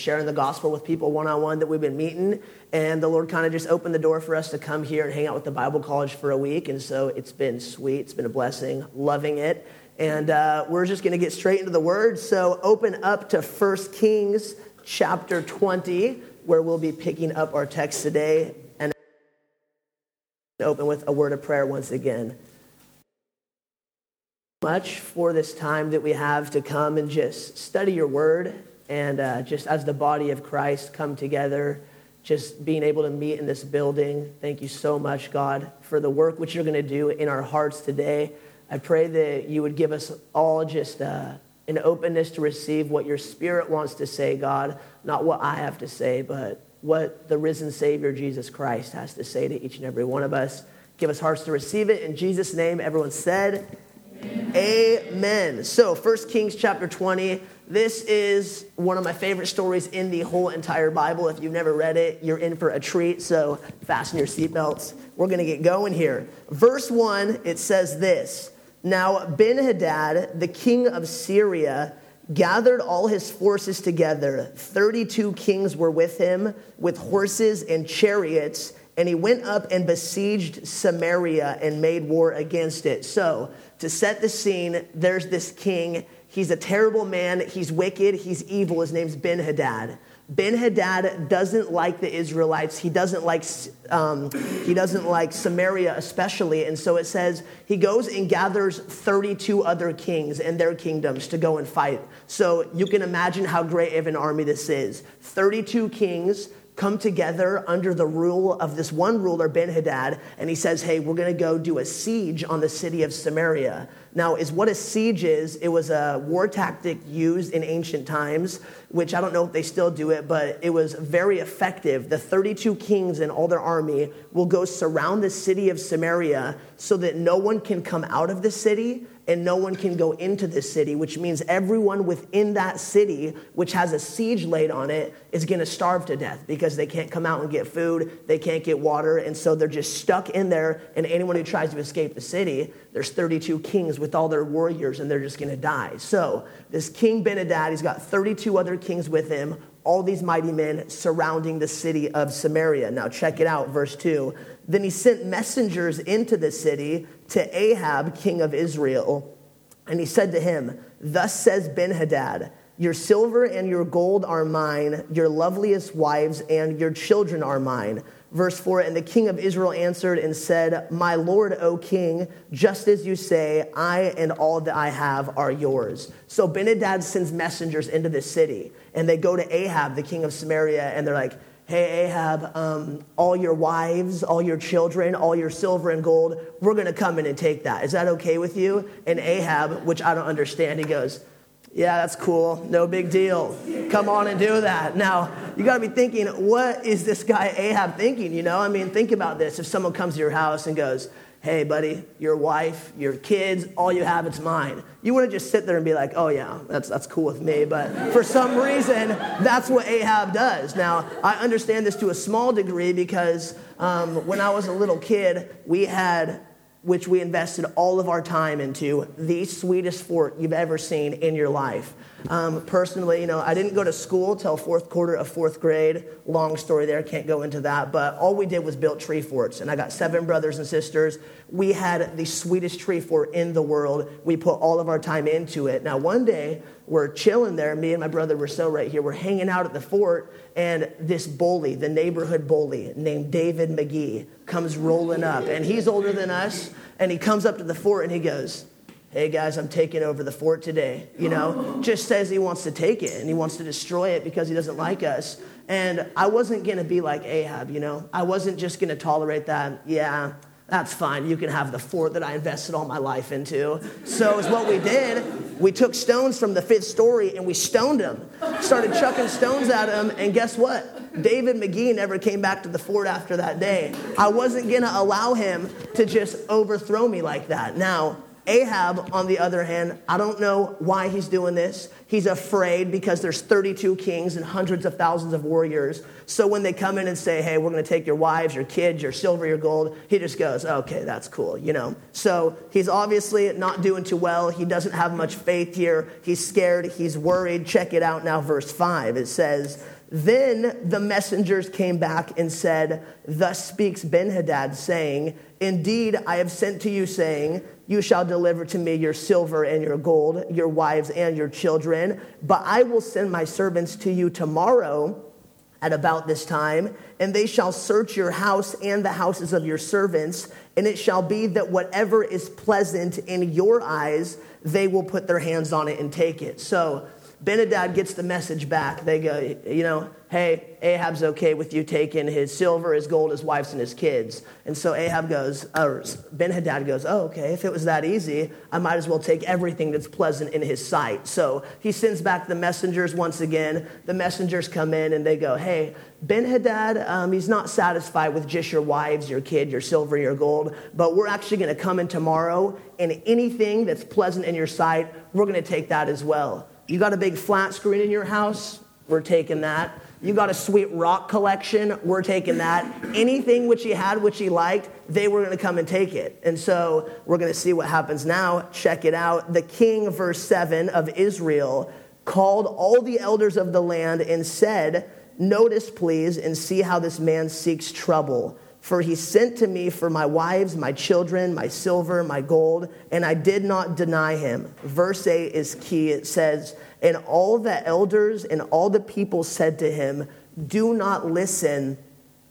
sharing the gospel with people one-on-one that we've been meeting. And the Lord kind of just opened the door for us to come here and hang out with the Bible College for a week. And so it's been sweet. It's been a blessing. Loving it. And we're just going to get straight into the Word. So open up to 1 Kings chapter 20, where we'll be picking up our text today. And open with a word of prayer once again. Much for this time that we have to come and just study your word and just as the body of Christ come together, just being able to meet in this building. Thank you so much, God, for the work which you're going to do in our hearts today. I pray that you would give us all just an openness to receive what your Spirit wants to say, God, not what I have to say, but what the risen Savior, Jesus Christ, has to say to each and every one of us. Give us hearts to receive it. In Jesus' name, everyone said, Amen. So 1 Kings chapter 20, this is one of my favorite stories in the whole entire Bible. If you've never read it, you're in for a treat, so fasten your seatbelts. We're going to get going here. Verse 1, it says this, Now Ben-Hadad, the king of Syria, gathered all his forces together. 32 kings were with him, with horses and chariots, and he went up and besieged Samaria and made war against it. So, to set the scene, there's this king. He's a terrible man. He's wicked. He's evil. His name's Ben-Hadad. Ben-Hadad doesn't like the Israelites. He doesn't like Samaria especially. And so it says he goes and gathers 32 other kings and their kingdoms to go and fight. So you can imagine how great of an army this is. 32 kings come together under the rule of this one ruler, Ben-Hadad, and he says, hey, we're going to go do a siege on the city of Samaria. Now, what a siege is, it was a war tactic used in ancient times, which I don't know if they still do it, but it was very effective. The 32 kings and all their army will go surround the city of Samaria so that no one can come out of the city and no one can go into the city, which means everyone within that city, which has a siege laid on it, is going to starve to death because they can't come out and get food, they can't get water, and so they're just stuck in there, and anyone who tries to escape the city, there's 32 kings with all their warriors, and they're just going to die. So this King Ben-Hadad, he's got 32 other kings with him, all these mighty men surrounding the city of Samaria. Now check it out, verse 2. Then he sent messengers into the city to Ahab, king of Israel, and he said to him, Thus says Ben-Hadad, your silver and your gold are mine, your loveliest wives and your children are mine. Verse 4, and the king of Israel answered and said, My lord, O king, just as you say, I and all that I have are yours. So Ben-Hadad sends messengers into the city, and they go to Ahab, the king of Samaria, and they're like, Hey, Ahab, all your wives, all your children, all your silver and gold, we're going to come in and take that. Is that okay with you? And Ahab, which I don't understand, he goes, yeah, that's cool. No big deal. Come on and do that. Now, you got to be thinking, what is this guy Ahab thinking? You know, I mean, think about this. If someone comes to your house and goes, hey, buddy, your wife, your kids, all you have, it's mine. You wouldn't just sit there and be like, oh, yeah, that's cool with me. But for some reason, that's what Ahab does. Now, I understand this to a small degree because when I was a little kid, we had, which we invested all of our time into, the sweetest fort you've ever seen in your life. Personally, you know, I didn't go to school till fourth quarter of fourth grade. Long story there, can't go into that. But all we did was build tree forts. And I got 7 brothers and sisters. We had the sweetest tree fort in the world. We put all of our time into it. Now, one day, we're chilling there. Me and my brother Rousseau right here. We're hanging out at the fort. And this bully, the neighborhood bully named David McGee, comes rolling up. And he's older than us. And he comes up to the fort and he goes, hey guys, I'm taking over the fort today, you know, just says he wants to take it and he wants to destroy it because he doesn't like us. And I wasn't going to be like Ahab, you know, I wasn't just going to tolerate that. Yeah, that's fine. You can have the fort that I invested all my life into. So is what we did. We took stones from the 5th story and we stoned him, started chucking stones at him. And guess what? David McGee never came back to the fort after that day. I wasn't going to allow him to just overthrow me like that. Now, Ahab, on the other hand, I don't know why he's doing this. He's afraid because there's 32 kings and hundreds of thousands of warriors. So when they come in and say, hey, we're going to take your wives, your kids, your silver, your gold, he just goes, okay, that's cool, you know. So he's obviously not doing too well. He doesn't have much faith here. He's scared. He's worried. Check it out now, verse 5. It says, Then the messengers came back and said, thus speaks Benhadad, saying, indeed, I have sent to you, saying, you shall deliver to me your silver and your gold, your wives and your children. But I will send my servants to you tomorrow at about this time, and they shall search your house and the houses of your servants. And it shall be that whatever is pleasant in your eyes, they will put their hands on it and take it. So Benhadad gets the message back. They go, hey, Ahab's okay with you taking his silver, his gold, his wives, and his kids. And so Benhadad goes, oh, okay, if it was that easy, I might as well take everything that's pleasant in his sight. So he sends back the messengers once again. The messengers come in and they go, hey, Benhadad, he's not satisfied with just your wives, your kid, your silver, your gold, but we're actually going to come in tomorrow, and anything that's pleasant in your sight, we're going to take that as well. You got a big flat screen in your house? We're taking that. You got a sweet rock collection? We're taking that. Anything which he had, which he liked, they were going to come and take it. And so we're going to see what happens now. Check it out. The king, verse 7 of Israel, called all the elders of the land and said, notice, please, and see how this man seeks trouble. For he sent to me for my wives, my children, my silver, my gold, and I did not deny him. Verse 8 is key. It says, and all the elders and all the people said to him, do not listen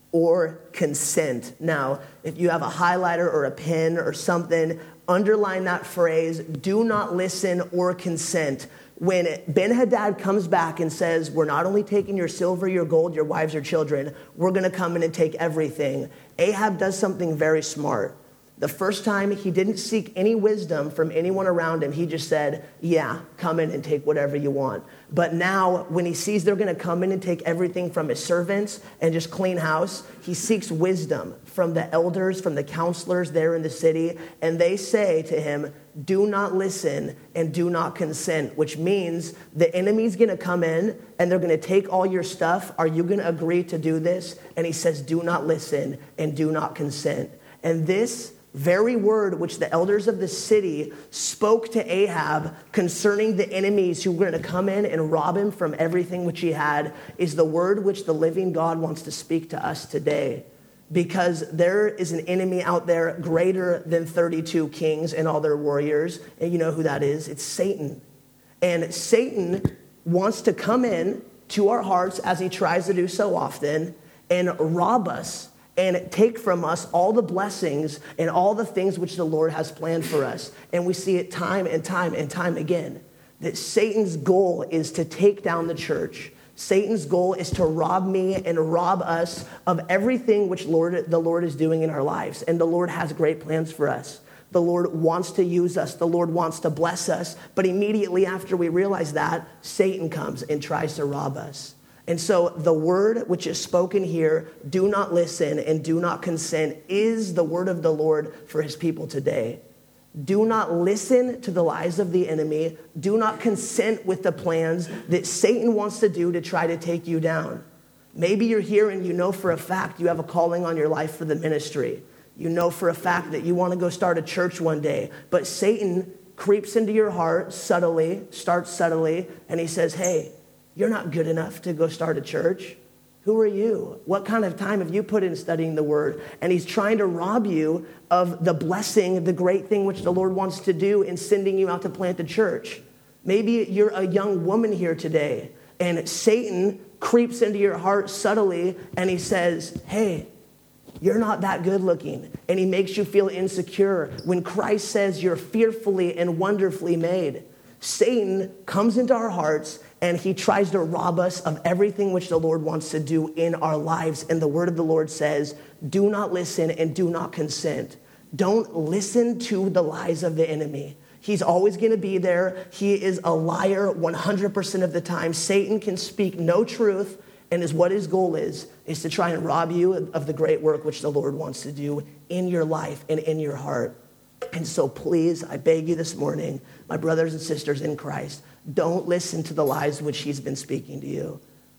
or consent. Now, if you have a highlighter or a pen or something, underline that phrase, do not listen or consent. When Benhadad comes back and says, we're not only taking your silver, your gold, your wives, your children, we're going to come in and take everything. Ahab does something very smart. The first time, he didn't seek any wisdom from anyone around him. He just said, yeah, come in and take whatever you want. But now, when he sees they're going to come in and take everything from his servants and just clean house, he seeks wisdom from the elders, from the counselors there in the city. And they say to him, do not listen and do not consent, which means the enemy's going to come in and they're going to take all your stuff. Are you going to agree to do this? And he says, do not listen and do not consent. And this very word which the elders of the city spoke to Ahab concerning the enemies who were going to come in and rob him from everything which he had is the word which the living God wants to speak to us today. Because there is an enemy out there greater than 32 kings and all their warriors. And you know who that is? It's Satan. And Satan wants to come in to our hearts, as he tries to do so often, and rob us and take from us all the blessings and all the things which the Lord has planned for us. And we see it time and time and time again, that Satan's goal is to take down the church. Satan's goal is to rob me and rob us of everything which the Lord is doing in our lives. And the Lord has great plans for us. The Lord wants to use us. The Lord wants to bless us. But immediately after we realize that, Satan comes and tries to rob us. And so the word which is spoken here, do not listen and do not consent, is the word of the Lord for his people today. Do not listen to the lies of the enemy. Do not consent with the plans that Satan wants to do to try to take you down. Maybe you're here and you know for a fact you have a calling on your life for the ministry. You know for a fact that you want to go start a church one day. But Satan creeps into your heart subtly, starts subtly, and he says, hey, you're not good enough to go start a church. Who are you? What kind of time have you put in studying the word? And he's trying to rob you of the blessing, the great thing which the Lord wants to do in sending you out to plant a church. Maybe you're a young woman here today, and Satan creeps into your heart subtly, and he says, hey, you're not that good looking. And he makes you feel insecure when Christ says you're fearfully and wonderfully made. Satan comes into our hearts and he tries to rob us of everything which the Lord wants to do in our lives. And the word of the Lord says, do not listen and do not consent. Don't listen to the lies of the enemy. He's always going to be there. He is a liar 100% of the time. Satan can speak no truth, and what his goal is to try and rob you of the great work which the Lord wants to do in your life and in your heart. And so please, I beg you this morning, my brothers and sisters in Christ, don't listen to the lies which he's been speaking to you.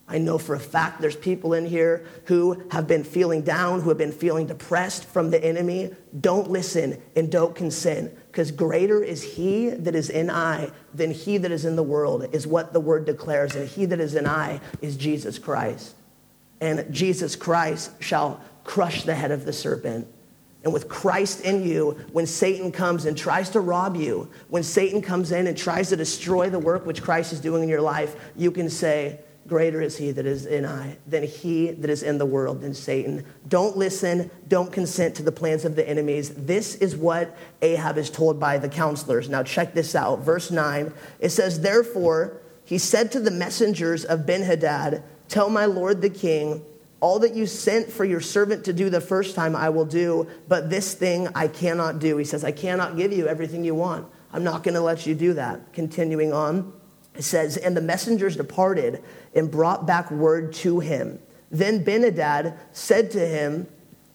I know for a fact there's people in here who have been feeling down, who have been feeling depressed from the enemy. Don't listen and don't consent, because greater is he that is in I than he that is in the world, is what the word declares. And he that is in I is Jesus Christ. And Jesus Christ shall crush the head of the serpent. And with Christ in you, when Satan comes and tries to rob you, when Satan comes in and tries to destroy the work which Christ is doing in your life, you can say, greater is he that is in I than he that is in the world, than Satan. Don't listen. Don't consent to the plans of the enemies. This is what Ahab is told by the counselors. Now check this out. Verse 9, it says, therefore, he said to the messengers of Ben-Hadad, tell my lord the king, all that you sent for your servant to do the first time I will do, but this thing I cannot do. He says, I cannot give you everything you want. I'm not going to let you do that. Continuing on, it says, and the messengers departed and brought back word to him. Then Ben-Hadad sent to him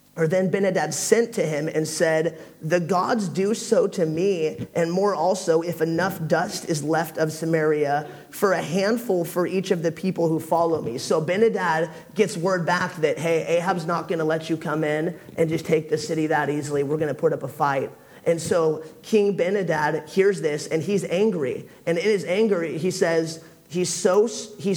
and said, the gods do so to me, and more also, if enough dust is left of Samaria, for a handful for each of the people who follow me. So Ben-Hadad gets word back that, hey, Ahab's not going to let you come in and just take the city that easily. We're going to put up a fight. And so King Ben-Hadad hears this, and he's angry. And in his anger, he says, he's so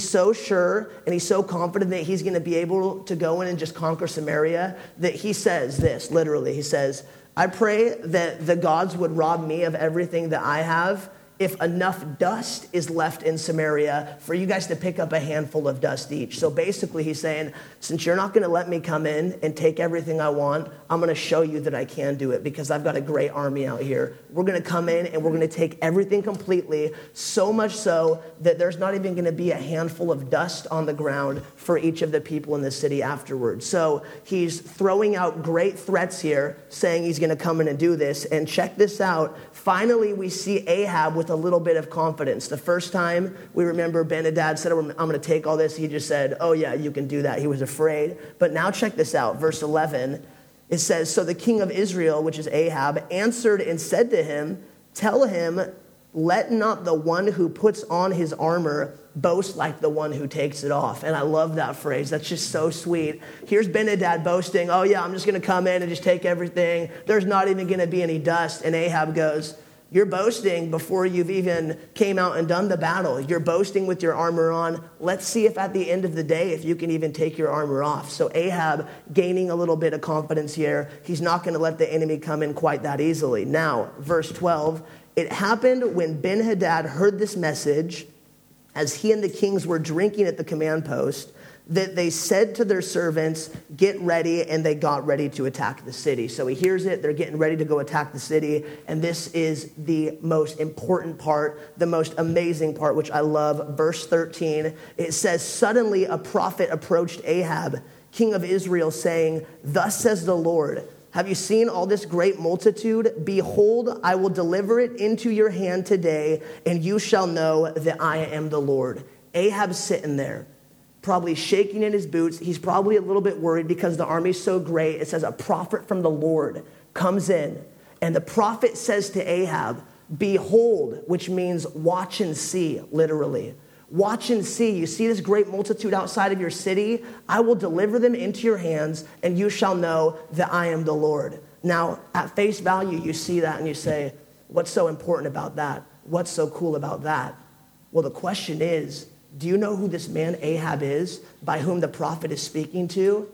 sure and he's so confident that he's going to be able to go in and just conquer Samaria that he says this, literally. He says, I pray that the gods would rob me of everything that I have if enough dust is left in Samaria for you guys to pick up a handful of dust each. So basically he's saying, since you're not going to let me come in and take everything I want, I'm going to show you that I can do it because I've got a great army out here. We're going to come in and we're going to take everything completely, so much so that there's not even going to be a handful of dust on the ground for each of the people in the city afterwards. So he's throwing out great threats here, saying he's going to come in and do this. And check this out. Finally, we see Ahab with a little bit of confidence. The first time we remember Ben-Hadad said, I'm going to take all this. He just said, oh yeah, you can do that. He was afraid. But now check this out. Verse 11, it says, so the king of Israel, which is Ahab, answered and said to him, tell him, let not the one who puts on his armor boast like the one who takes it off. And I love that phrase. That's just so sweet. Here's Ben-Hadad boasting, oh yeah, I'm just going to come in and just take everything. There's not even going to be any dust. And Ahab goes, you're boasting before you've even came out and done the battle. You're boasting with your armor on. Let's see if at the end of the day, if you can even take your armor off. So Ahab gaining a little bit of confidence here. He's not going to let the enemy come in quite that easily. Now, verse 12, it happened when Ben-Hadad heard this message, as he and the kings were drinking at the command post, that they said to their servants, get ready, and they got ready to attack the city. So he hears it, they're getting ready to go attack the city, and this is the most important part, the most amazing part, which I love. Verse 13, it says, suddenly a prophet approached Ahab, king of Israel, saying, thus says the Lord, have you seen all this great multitude? Behold, I will deliver it into your hand today, and you shall know that I am the Lord. Ahab's sitting there, probably shaking in his boots. He's probably a little bit worried because the army's so great. It says a prophet from the Lord comes in, and the prophet says to Ahab, behold, which means watch and see, literally. Watch and see. You see this great multitude outside of your city? I will deliver them into your hands, and you shall know that I am the Lord. Now, at face value, you see that and you say, what's so important about that? What's so cool about that? Well, the question is, do you know who this man Ahab is, by whom the prophet is speaking to?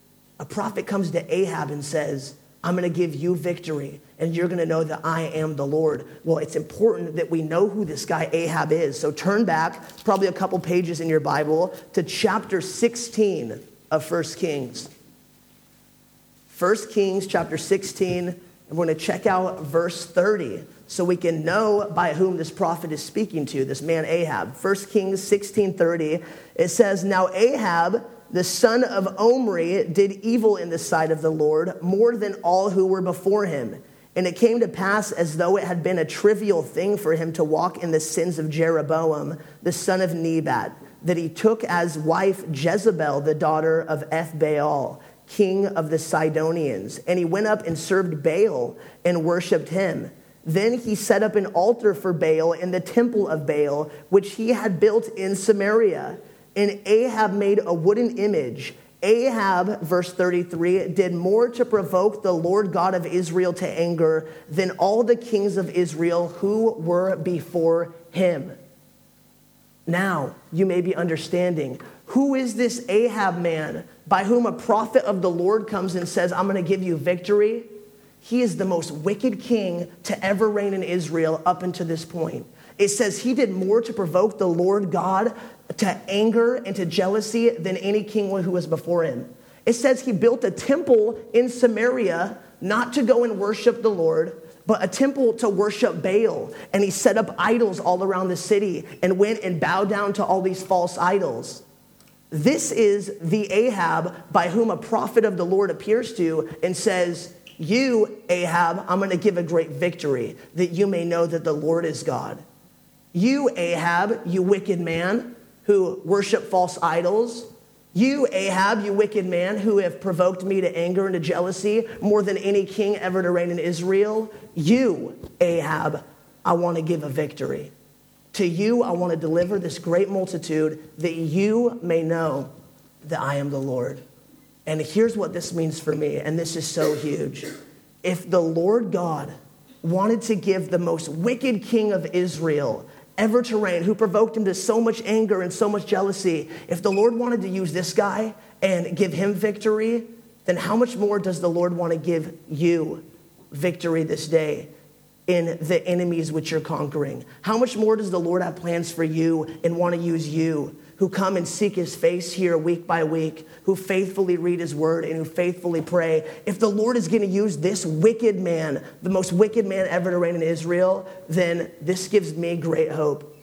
A prophet comes to Ahab and says, I'm going to give you victory, and you're going to know that I am the Lord. Well, it's important that we know who this guy Ahab is. So turn back, probably a couple pages in your Bible, to chapter 16 of 1 Kings. 1 Kings chapter 16, and we're going to check out verse 30. So we can know by whom this prophet is speaking to, this man Ahab. 1 Kings 16:30, it says, now Ahab, the son of Omri, did evil in the sight of the Lord more than all who were before him. And it came to pass as though it had been a trivial thing for him to walk in the sins of Jeroboam, the son of Nebat, that he took as wife Jezebel, the daughter of Ethbaal, king of the Sidonians. And he went up and served Baal and worshipped him. Then he set up an altar for Baal in the temple of Baal, which he had built in Samaria. And Ahab made a wooden image. Ahab, verse 33, did more to provoke the Lord God of Israel to anger than all the kings of Israel who were before him. Now, you may be understanding, who is this Ahab man by whom a prophet of the Lord comes and says, I'm going to give you victory? He is the most wicked king to ever reign in Israel up until this point. It says he did more to provoke the Lord God to anger and to jealousy than any king who was before him. It says he built a temple in Samaria, not to go and worship the Lord, but a temple to worship Baal. And he set up idols all around the city and went and bowed down to all these false idols. This is the Ahab by whom a prophet of the Lord appears to and says, you, Ahab, I'm going to give a great victory that you may know that the Lord is God. You, Ahab, you wicked man who worship false idols. You, Ahab, you wicked man who have provoked me to anger and to jealousy more than any king ever to reign in Israel. You, Ahab, I want to give a victory. To you, I want to deliver this great multitude that you may know that I am the Lord. And here's what this means for me, and this is so huge. If the Lord God wanted to give the most wicked king of Israel ever to reign, who provoked him to so much anger and so much jealousy, if the Lord wanted to use this guy and give him victory, then how much more does the Lord want to give you victory this day in the enemies which you're conquering? How much more does the Lord have plans for you and want to use you, who come and seek his face here week by week, who faithfully read his word and who faithfully pray? If the Lord is going to use this wicked man, the most wicked man ever to reign in Israel, then this gives me great hope,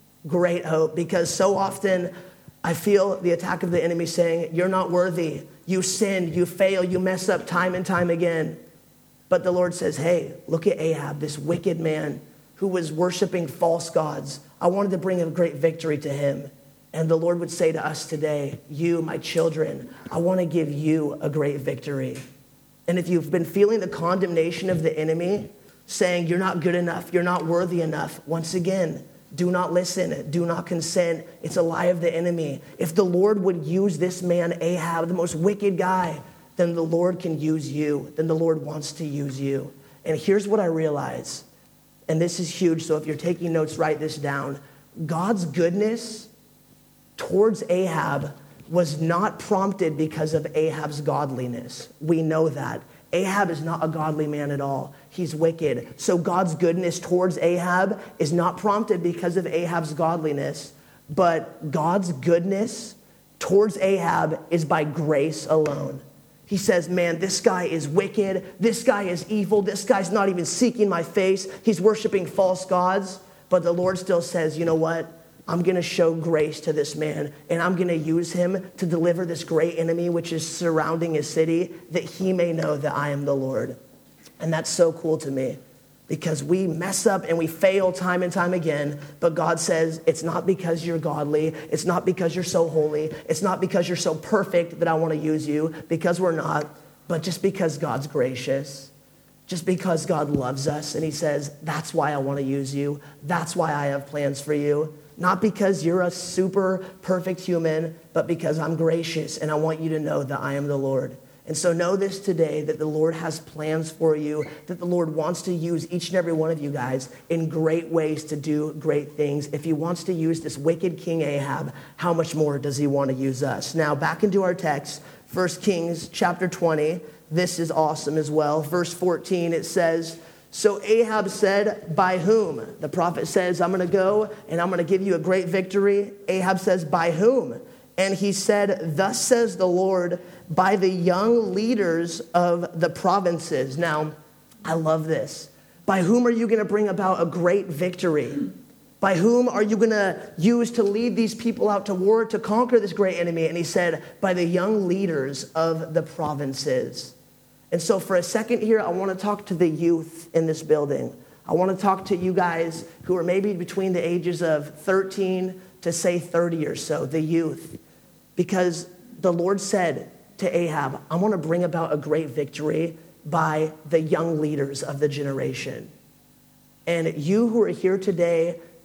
because so often I feel the attack of the enemy saying, you're not worthy, you sin, you fail, you mess up time and time again. But the Lord says, hey, look at Ahab, this wicked man who was worshiping false gods. I wanted to bring a great victory to him. And the Lord would say to us today, you, my children, I want to give you a great victory. And if you've been feeling the condemnation of the enemy, saying you're not good enough, you're not worthy enough, once again, do not listen, do not consent. It's a lie of the enemy. If the Lord would use this man, Ahab, the most wicked guy, then the Lord can use you. Then the Lord wants to use you. And here's what I realize, and this is huge, so if you're taking notes, write this down. God's goodness towards Ahab was not prompted because of Ahab's godliness. We know that. Ahab is not a godly man at all. He's wicked. So God's goodness towards Ahab is not prompted because of Ahab's godliness, but God's goodness towards Ahab is by grace alone. He says, man, this guy is wicked. This guy is evil. This guy's not even seeking my face. He's worshiping false gods. But the Lord still says, you know what? I'm going to show grace to this man, and I'm going to use him to deliver this great enemy which is surrounding his city, that he may know that I am the Lord. And that's so cool to me, because we mess up and we fail time and time again, but God says, it's not because you're godly, it's not because you're so holy, it's not because you're so perfect that I want to use you, because we're not, but just because God's gracious. Just because God loves us, and he says, that's why I want to use you. That's why I have plans for you. Not because you're a super perfect human, but because I'm gracious, and I want you to know that I am the Lord. And so know this today, that the Lord has plans for you, that the Lord wants to use each and every one of you guys in great ways to do great things. If he wants to use this wicked King Ahab, how much more does he want to use us? Now, back into our text, 1 Kings chapter 20. This is awesome as well. Verse 14, it says, so Ahab said, by whom? The prophet says, I'm going to go and I'm going to give you a great victory. Ahab says, by whom? And he said, thus says the Lord, by the young leaders of the provinces. Now, I love this. By whom are you going to bring about a great victory? By whom are you going to use to lead these people out to war to conquer this great enemy? And he said, by the young leaders of the provinces. And so for a second here, I want to talk to the youth in this building. I want to talk to you guys who are maybe between the ages of 13 to say 30 or so, the youth. Because the Lord said to Ahab, I want to bring about a great victory by the young leaders of the generation. And you who are here today,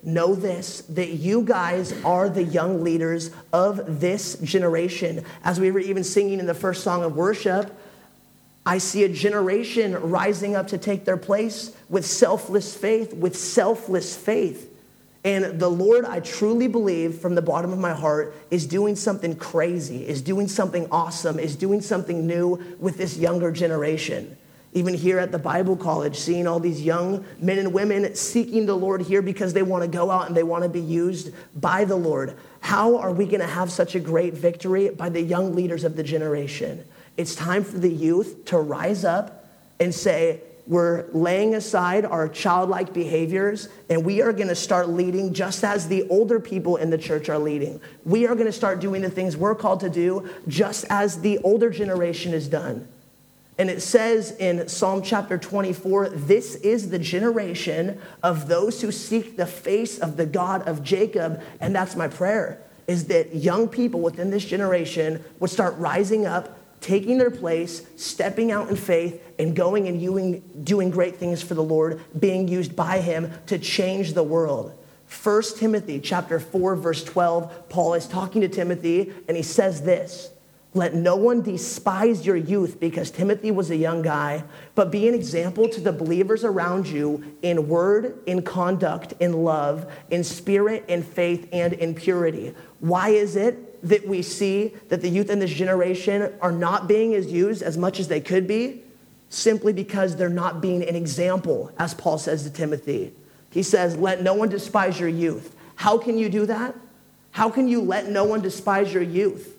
know this, that you guys are the young leaders of this generation. As we were even singing in the first song of worship, I see a generation rising up to take their place with selfless faith, And the Lord, I truly believe from the bottom of my heart, is doing something crazy, is doing something awesome, is doing something new with this younger generation. Even here at the Bible College, seeing all these young men and women seeking the Lord here because they want to go out and they want to be used by the Lord. How are we going to have such a great victory? By the young leaders of the generation. It's time for the youth to rise up and say, we're laying aside our childlike behaviors and we are going to start leading just as the older people in the church are leading. We are going to start doing the things we're called to do just as the older generation is done. And it says in Psalm chapter 24, this is the generation of those who seek the face of the God of Jacob. And that's my prayer, is that young people within this generation would start rising up, taking their place, stepping out in faith, and going and doing great things for the Lord, being used by him to change the world. 1 Timothy chapter 4, verse 12, Paul is talking to Timothy, and he says this, let no one despise your youth, because Timothy was a young guy, but be an example to the believers around you in word, in conduct, in love, in spirit, in faith, and in purity. Why is it that we see that the youth in this generation are not being as used as much as they could be? Simply because they're not being an example, as Paul says to Timothy. He says, let no one despise your youth. How can you do that? How can you let no one despise your youth?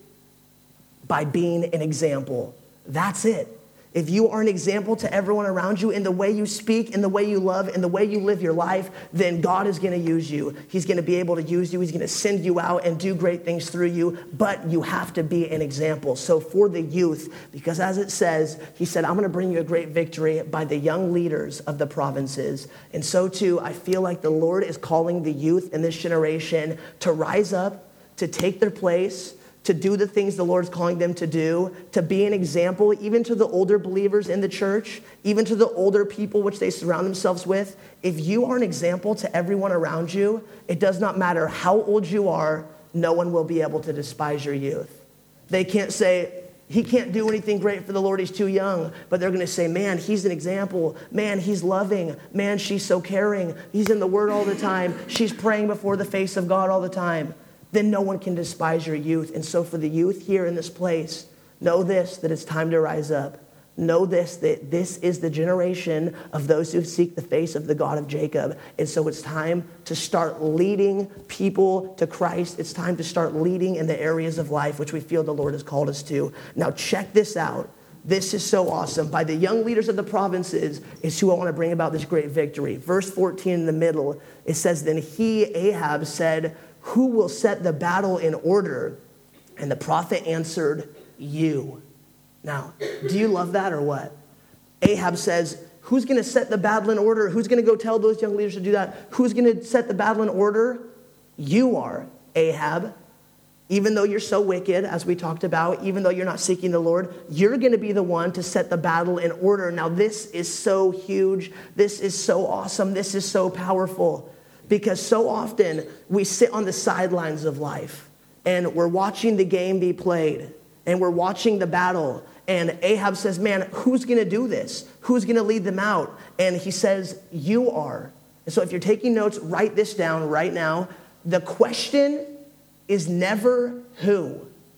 By being an example. That's it. If you are an example to everyone around you in the way you speak, in the way you love, in the way you live your life, then God is going to use you. He's going to be able to use you. He's going to send you out and do great things through you, but you have to be an example. So for the youth, because as it says, he said, I'm going to bring you a great victory by the young leaders of the provinces. And so too, I feel like the Lord is calling the youth in this generation to rise up, to take their place, to do the things the Lord's calling them to do, to be an example, even to the older believers in the church, even to the older people which they surround themselves with. If you are an example to everyone around you, it does not matter how old you are, no one will be able to despise your youth. They can't say, he can't do anything great for the Lord, he's too young. But they're going to say, man, he's an example. Man, he's loving. Man, she's so caring. He's in the Word all the time. She's praying before the face of God all the time. Then no one can despise your youth. And so for the youth here in this place, know this, that it's time to rise up. Know this, that this is the generation of those who seek the face of the God of Jacob. And so it's time to start leading people to Christ. It's time to start leading in the areas of life which we feel the Lord has called us to. Now check this out. This is so awesome. By the young leaders of the provinces is who I want to bring about this great victory. Verse 14 in the middle, it says, then he, Ahab, said, who will set the battle in order? And the prophet answered, you. Now, do you love that or what? Ahab says, who's going to set the battle in order? Who's going to go tell those young leaders to do that? Who's going to set the battle in order? You are, Ahab. Even though you're so wicked, as we talked about, even though you're not seeking the Lord, you're going to be the one to set the battle in order. Now, this is so huge. This is so awesome. This is so powerful. Because so often we sit on the sidelines of life and we're watching the game be played and we're watching the battle. And Ahab says, man, who's going to do this? Who's going to lead them out? And he says, you are. And so if you're taking notes, write this down right now. The question is never who.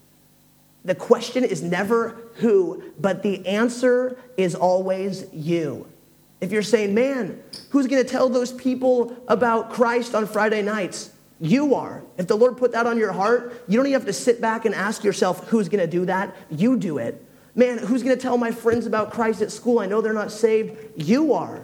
The question is never who, but the answer is always you. If you're saying, man, who's going to tell those people about Christ on Friday nights? You are. If the Lord put that on your heart, you don't even have to sit back and ask yourself, who's going to do that? You do it. Man, who's going to tell my friends about Christ at school? I know they're not saved. You are.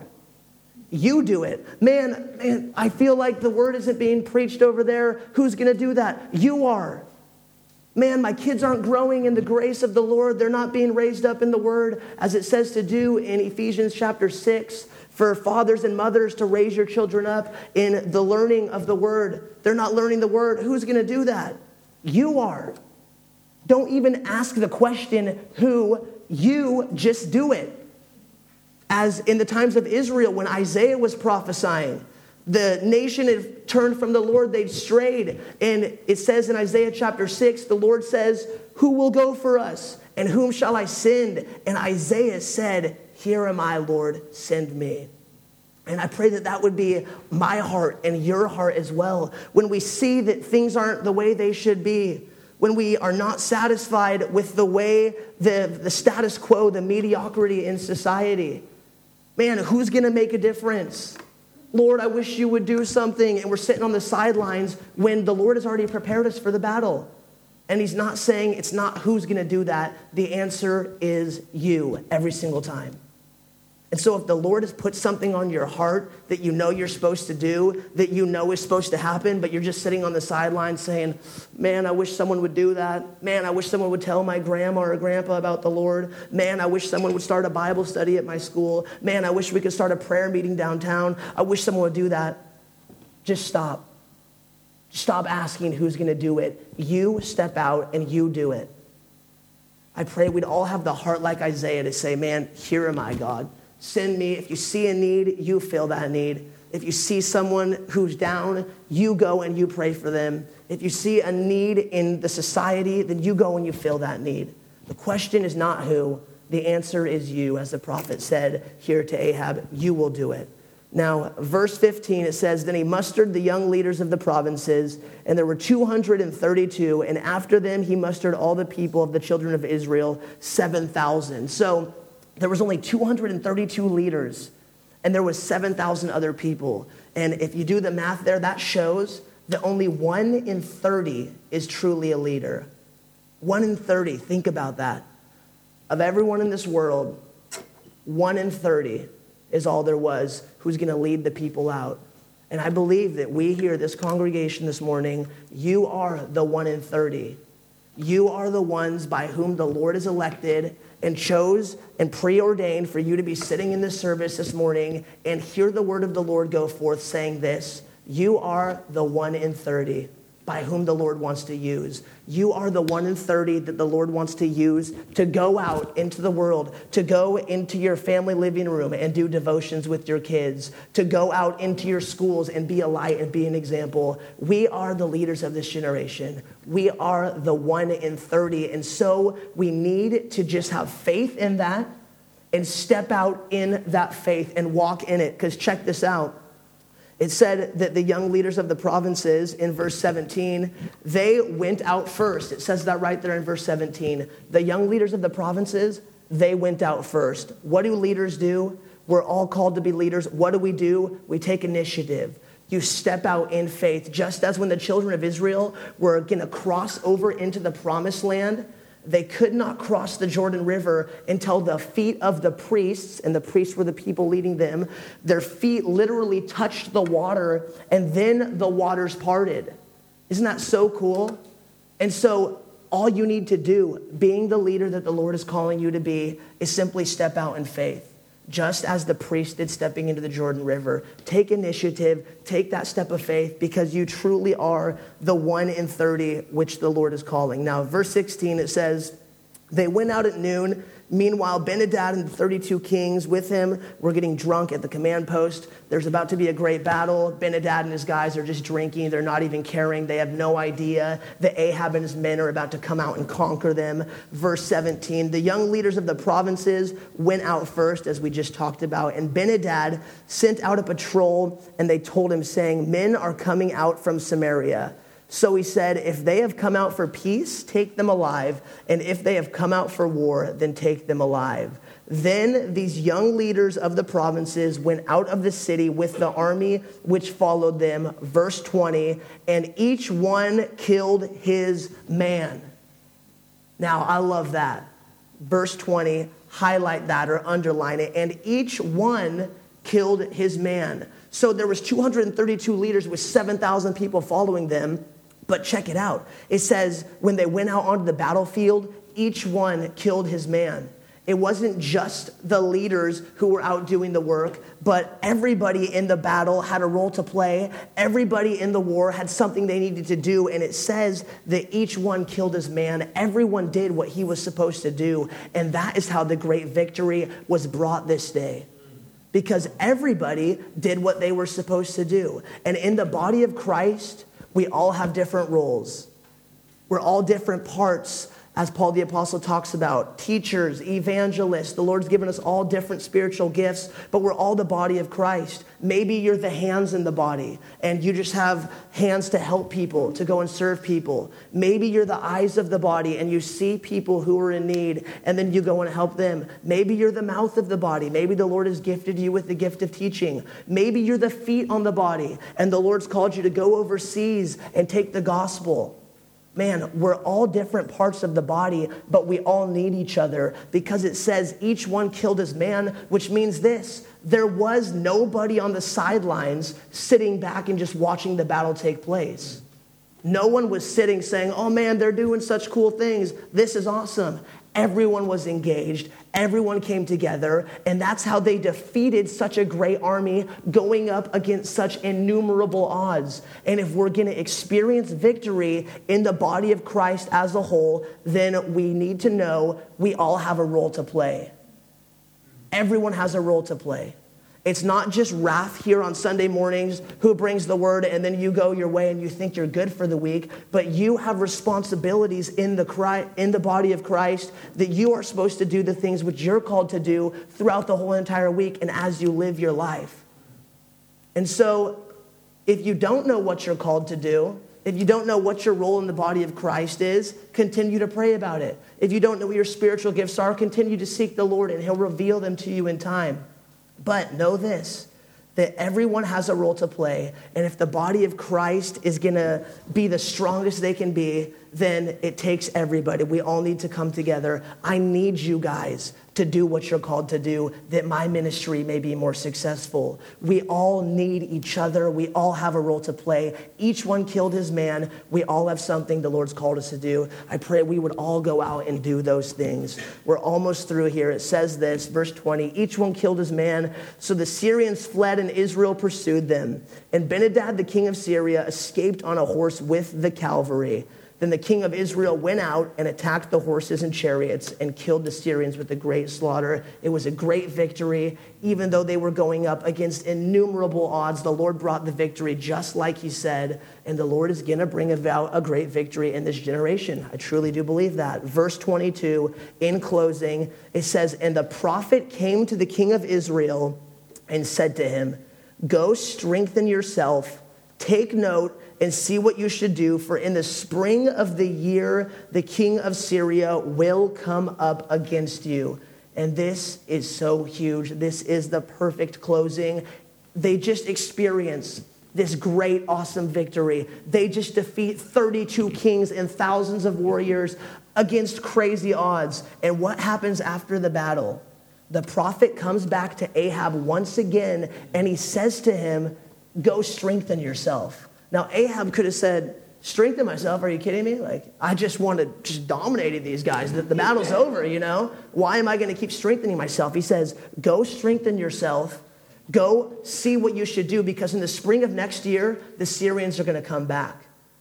You do it. Man, I feel like the word isn't being preached over there. Who's going to do that? You are. Man, my kids aren't growing in the grace of the Lord. They're not being raised up in the word, as it says to do in Ephesians chapter 6, for fathers and mothers to raise your children up in the learning of the word. They're not learning the word. Who's going to do that? You are. Don't even ask the question who. You just do it. As in the times of Israel, when Isaiah was prophesying, The nation had turned from the Lord, they'd strayed. And it says in Isaiah chapter 6, the Lord says, who will go for us? And whom shall I send? And Isaiah said, here am I, Lord, send me. And I pray that that would be my heart and your heart as well. When we see that things aren't the way they should be, when we are not satisfied with the way the status quo, the mediocrity in society, man, who's going to make a difference? Lord, I wish you would do something. And we're sitting on the sidelines when the Lord has already prepared us for the battle. And he's not saying it's not who's going to do that. The answer is you every single time. And so if the Lord has put something on your heart that you know you're supposed to do, that you know is supposed to happen, but you're just sitting on the sidelines saying, man, I wish someone would do that. Man, I wish someone would tell my grandma or grandpa about the Lord. Man, I wish someone would start a Bible study at my school. Man, I wish we could start a prayer meeting downtown. I wish someone would do that. Just stop. Stop asking who's going to do it. You step out and you do it. I pray we'd all have the heart like Isaiah to say, man, here am I, God. Send me. If you see a need, you fill that need. If you see someone who's down, you go and you pray for them. If you see a need in the society, then you go and you fill that need. The question is not who. The answer is you. As the prophet said here to Ahab, you will do it. Now, verse 15, it says, then he mustered the young leaders of the provinces, and there were 232, and after them he mustered all the people of the children of Israel, 7,000. So there was only 232 leaders, and there was 7,000 other people. And if you do the math there, that shows that only 1 in 30 is truly a leader. 1 in 30, think about that. Of everyone in this world, 1 in 30 is all there was who's going to lead the people out. And I believe that we here, this congregation this morning, you are the 1 in 30. You are the ones by whom the Lord is elected and chose and preordained for you to be sitting in this service this morning and hear the word of the Lord go forth saying this. You are the 1 in 30 by whom the Lord wants to use. You are the 1 in 30 that the Lord wants to use to go out into the world, to go into your family living room and do devotions with your kids, to go out into your schools and be a light and be an example. We are the leaders of this generation. We are the 1 in 30. And so we need to just have faith in that and step out in that faith and walk in it. Because check this out. It said that the young leaders of the provinces in verse 17, they went out first. It says that right there in verse 17. The young leaders of the provinces, they went out first. What do leaders do? We're all called to be leaders. What do? We take initiative. You step out in faith. Just as when the children of Israel were going to cross over into the promised land, they could not cross the Jordan River until the feet of the priests, and the priests were the people leading them, their feet literally touched the water, and then the waters parted. Isn't that so cool? And so all you need to do, being the leader that the Lord is calling you to be, is simply step out in faith. Just as the priest did stepping into the Jordan River. Take initiative, take that step of faith, because you truly are the 1 in 30 which the Lord is calling. Now, verse 16, it says, they went out at noon. Meanwhile, Ben-Hadad and the 32 kings with him were getting drunk at the command post. There's about to be a great battle. Ben-Hadad and his guys are just drinking. They're not even caring. They have no idea that Ahab and his men are about to come out and conquer them. Verse 17, the young leaders of the provinces went out first, as we just talked about. And Ben-Hadad sent out a patrol, and they told him, saying, men are coming out from Samaria. So he said, if they have come out for peace, take them alive. And if they have come out for war, then take them alive. Then these young leaders of the provinces went out of the city with the army which followed them. Verse 20, and each one killed his man. Now, I love that. Verse 20, highlight that or underline it. And each one killed his man. So there was 232 leaders with 7,000 people following them. But check it out. It says when they went out onto the battlefield, each one killed his man. It wasn't just the leaders who were out doing the work, but everybody in the battle had a role to play. Everybody in the war had something they needed to do. And it says that each one killed his man. Everyone did what he was supposed to do. And that is how the great victory was brought this day. because everybody did what they were supposed to do. And in the body of Christ, we all have different roles. We're all different parts, as Paul the Apostle talks about. Teachers, evangelists, the Lord's given us all different spiritual gifts, but we're all the body of Christ. Maybe you're the hands in the body, and you just have hands to help people, to go and serve people. Maybe you're the eyes of the body, and you see people who are in need, and then you go and help them. Maybe you're the mouth of the body. Maybe the Lord has gifted you with the gift of teaching. Maybe you're the feet on the body, and the Lord's called you to go overseas and take the gospel. Man, we're all different parts of the body, but we all need each other, because it says each one killed his man, which means this: there was nobody on the sidelines sitting back and just watching the battle take place. No one was sitting saying, oh man, they're doing such cool things. This is awesome. Everyone was engaged. Everyone came together, and that's how they defeated such a great army going up against such innumerable odds. And if we're going to experience victory in the body of Christ as a whole, then we need to know we all have a role to play. Everyone has a role to play. It's not just Raph here on Sunday mornings who brings the word and then you go your way and you think you're good for the week, but you have responsibilities in the body of Christ that you are supposed to do the things which you're called to do throughout the whole entire week and as you live your life. And so if you don't know what you're called to do, if you don't know what your role in the body of Christ is, continue to pray about it. If you don't know what your spiritual gifts are, continue to seek the Lord and he'll reveal them to you in time. But know this, that everyone has a role to play. And if the body of Christ is going to be the strongest they can be, then it takes everybody. We all need to come together. I need you guys to do what you're called to do, that my ministry may be more successful. We all need each other. We all have a role to play. Each one killed his man. We all have something the Lord's called us to do. I pray we would all go out and do those things. We're almost through here. It says this, verse 20, each one killed his man. So the Syrians fled and Israel pursued them. And Ben-Hadad, the king of Syria, escaped on a horse with the cavalry. Then the king of Israel went out and attacked the horses and chariots and killed the Syrians with a great slaughter. It was a great victory. Even though they were going up against innumerable odds, the Lord brought the victory just like he said. And the Lord is going to bring about a great victory in this generation. I truly do believe that. Verse 22, in closing, it says, and the prophet came to the king of Israel and said to him, go strengthen yourself, take note, and see what you should do, for in the spring of the year, the king of Syria will come up against you. And this is so huge. This is the perfect closing. They just experience this great, awesome victory. They just defeat 32 kings and thousands of warriors against crazy odds. And what happens after the battle? The prophet comes back to Ahab once again, and he says to him, go strengthen yourself. Now, Ahab could have said, strengthen myself, are you kidding me? Like, I just dominated these guys. The battle's over, you know? Why am I going to keep strengthening myself? He says, go strengthen yourself. Go see what you should do, because in the spring of next year, the Syrians are going to come back.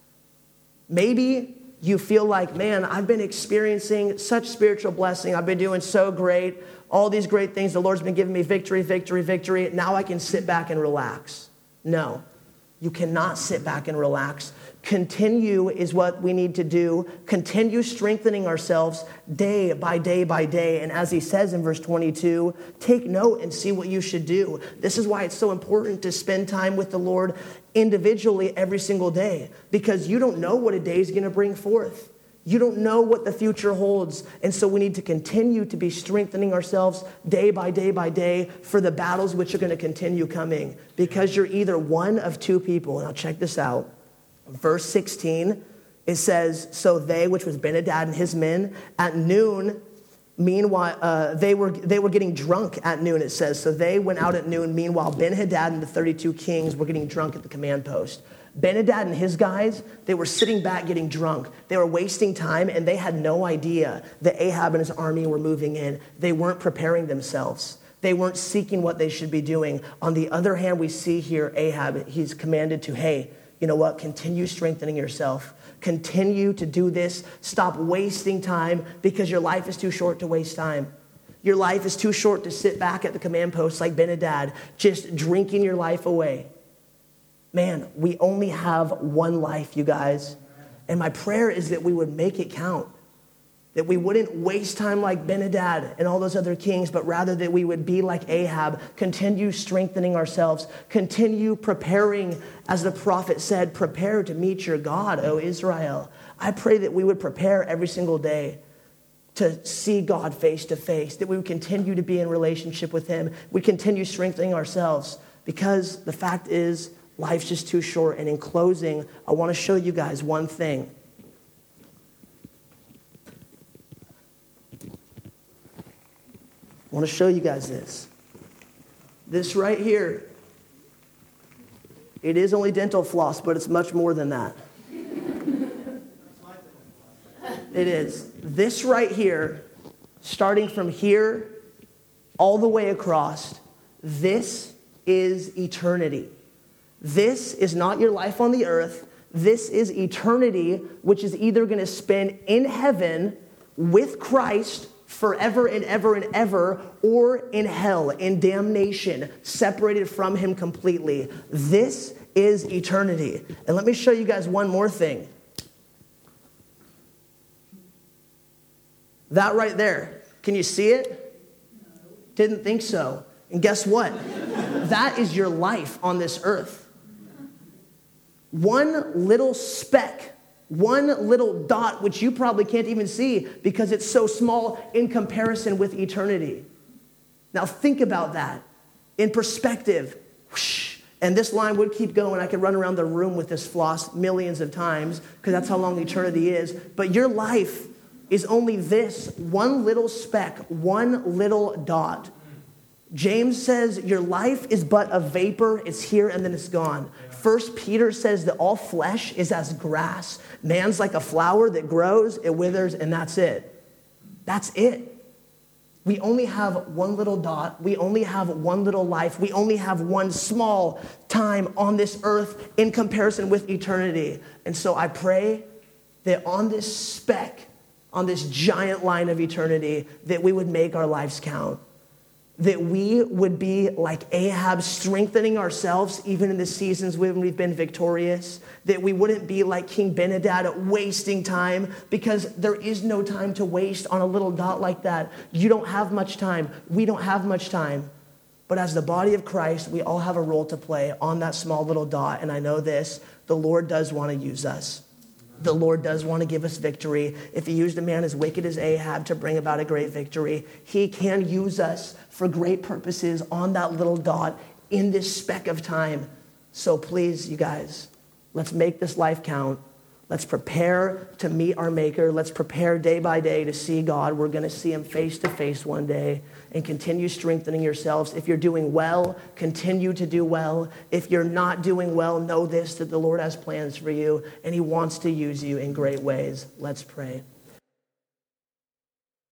Maybe you feel like, man, I've been experiencing such spiritual blessing. I've been doing so great. All these great things. The Lord's been giving me victory, victory, victory. Now I can sit back and relax. No. You cannot sit back and relax. Continue is what we need to do. Continue strengthening ourselves day by day by day. And as he says in verse 22, take note and see what you should do. This is why it's so important to spend time with the Lord individually every single day, because you don't know what a day is going to bring forth. You don't know what the future holds. And so we need to continue to be strengthening ourselves day by day by day for the battles which are going to continue coming. Because you're either one of two people. Now check this out. Verse 16, it says, so they, which was Ben-Hadad and his men, at noon, meanwhile, they were getting drunk at noon, it says. So they went out at noon. Meanwhile, Ben-Hadad and the 32 kings were getting drunk at the command post. Ben-Hadad and his guys, they were sitting back getting drunk. They were wasting time, and they had no idea that Ahab and his army were moving in. They weren't preparing themselves. They weren't seeking what they should be doing. On the other hand, we see here Ahab, he's commanded to, hey, you know what? Continue strengthening yourself. Continue to do this. Stop wasting time, because your life is too short to waste time. Your life is too short to sit back at the command post like Ben-Hadad, just drinking your life away. Man, we only have one life, you guys. And my prayer is that we would make it count. That we wouldn't waste time like Ben-Hadad and all those other kings, but rather that we would be like Ahab, continue strengthening ourselves, continue preparing, as the prophet said, prepare to meet your God, O Israel. I pray that we would prepare every single day to see God face to face, that we would continue to be in relationship with him. We continue strengthening ourselves, because the fact is, life's just too short. And in closing, I want to show you guys one thing. I want to show you guys this. This right here, it is only dental floss, but it's much more than that. It is. This right here, starting from here all the way across, this is eternity. This is not your life on the earth. This is eternity, which is either going to spend in heaven with Christ forever and ever and ever, or in hell, in damnation, separated from him completely. This is eternity. And let me show you guys one more thing. That right there, can you see it? Didn't think so. And guess what? That is your life on this earth. One little speck, one little dot, which you probably can't even see because it's so small in comparison with eternity. Now think about that in perspective. Whoosh, and this line would keep going. I could run around the room with this floss millions of times because that's how long eternity is. But your life is only this one little speck, one little dot. James says your life is but a vapor. It's here and then it's gone. 1 Peter says that all flesh is as grass. Man's like a flower that grows, it withers, and that's it. That's it. We only have one little dot. We only have one little life. We only have one small time on this earth in comparison with eternity. And so I pray that on this speck, on this giant line of eternity, that we would make our lives count. That we would be like Ahab, strengthening ourselves even in the seasons when we've been victorious. That we wouldn't be like King Ben-Hadad, wasting time, because there is no time to waste on a little dot like that. You don't have much time. We don't have much time. But as the body of Christ, we all have a role to play on that small little dot. And I know this, the Lord does want to use us. The Lord does want to give us victory. If he used a man as wicked as Ahab to bring about a great victory, he can use us for great purposes on that little dot in this speck of time. So please, you guys, let's make this life count. Let's prepare to meet our Maker. Let's prepare day by day to see God. We're going to see him face to face one day, and continue strengthening yourselves. If you're doing well, continue to do well. If you're not doing well, know this, that the Lord has plans for you and he wants to use you in great ways. Let's pray.